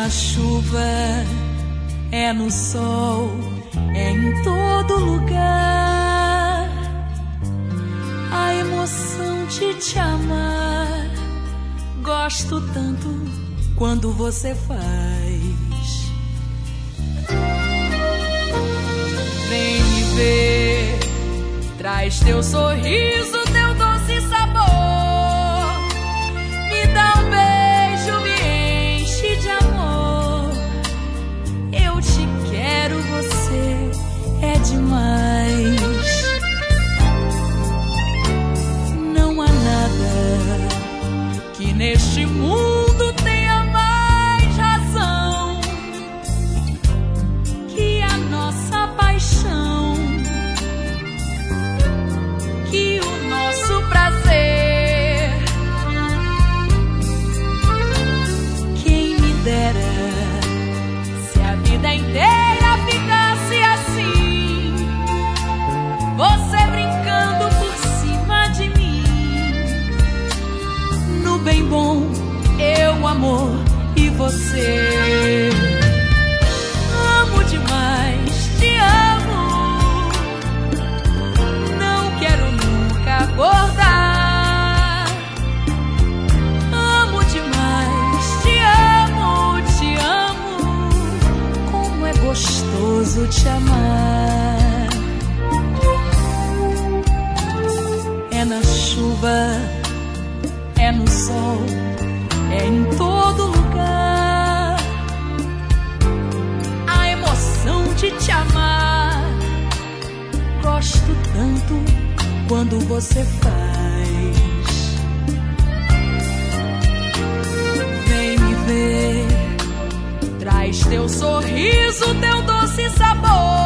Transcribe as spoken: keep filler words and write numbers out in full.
na chuva, é no sol, é em todo lugar. A emoção de te amar, gosto tanto quando você faz. Vem me ver, traz teu sorriso, teu doce sabor. Me dá um beijo, me enche de amor. Eu te quero, você é demais. Não há nada que neste mundo tenha mais razão que a nossa paixão, que o nosso prazer. Quem me dera se a vida inteira ficasse assim, você brincando por cima de mim. No bem bom, eu, amor, e você. Amo demais, te amo. Não quero nunca acordar. Amo demais, te amo, te amo. Como é gostoso te amar. É na chuva, é no sol, é em todo lugar. A emoção de te amar, gosto tanto quando você faz. Vem me ver, traz teu sorriso, teu doce sabor.